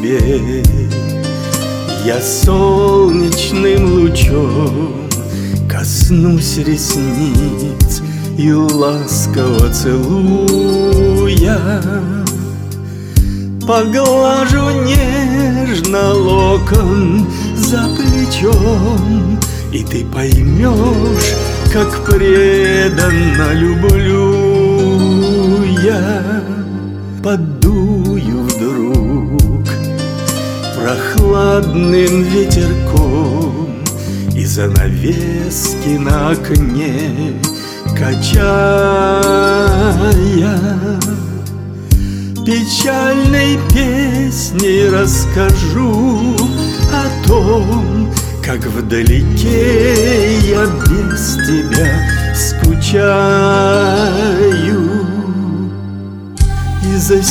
тебе. Я солнечным лучом коснусь ресниц и ласково целуя поглажу нежно локон за плечом, и ты поймешь, как преданно люблю я. Подую вдруг прохладным ветерком, и занавески на окне качая, печальной песней расскажу о том, как вдалеке я без тебя скучаю. И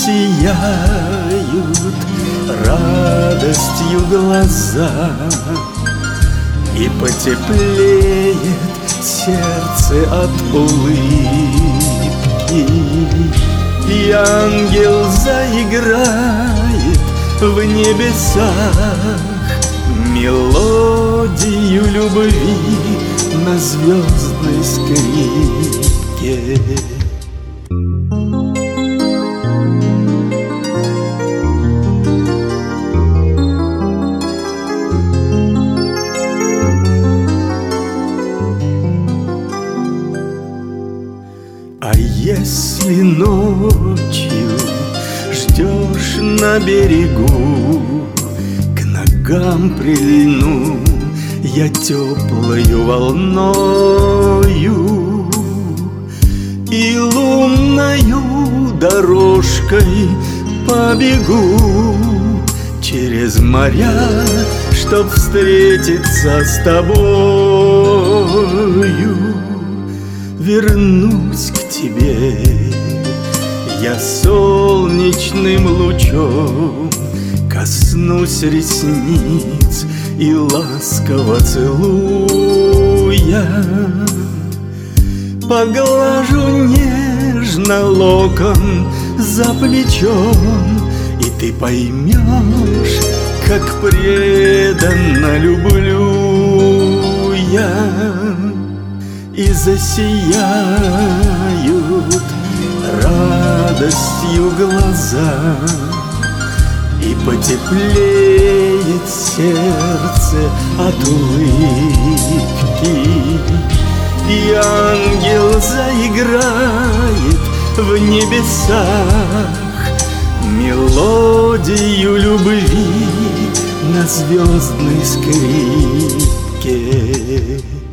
засияют радостью глаза, и потеплеет сердце от улыбки, и ангел заиграет в небесах мелодию любви на звездной скрипке. А если ночью ждешь на берегу, к ногам прильну я теплою волною, и лунною дорожкой побегу через моря, чтоб встретиться с тобою. Вернусь к тебе я солнечным лучом, коснусь ресниц и ласково целуя поглажу нежно локон за плечом, и ты поймешь, как преданно люблю я. И засияют радостью глаза, и потеплеет сердце от улыбки, и ангел заиграет в небесах мелодию любви на звездной скрипке.